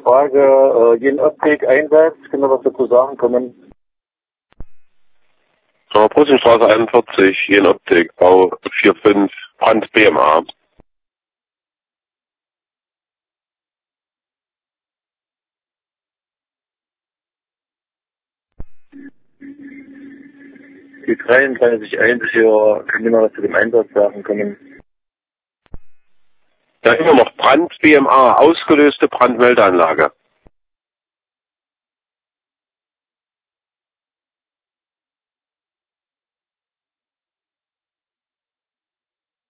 Frage, Jenoptik-Einsatz, können wir was dazu sagen? Kommen. Brüssingstraße 41, Jenoptik, Bau 45, Brand BMA. Die 33 hier, können wir mal was zu dem Einsatz sagen? Kommen. Da immer noch Brand BMA, ausgelöste Brandmeldeanlage.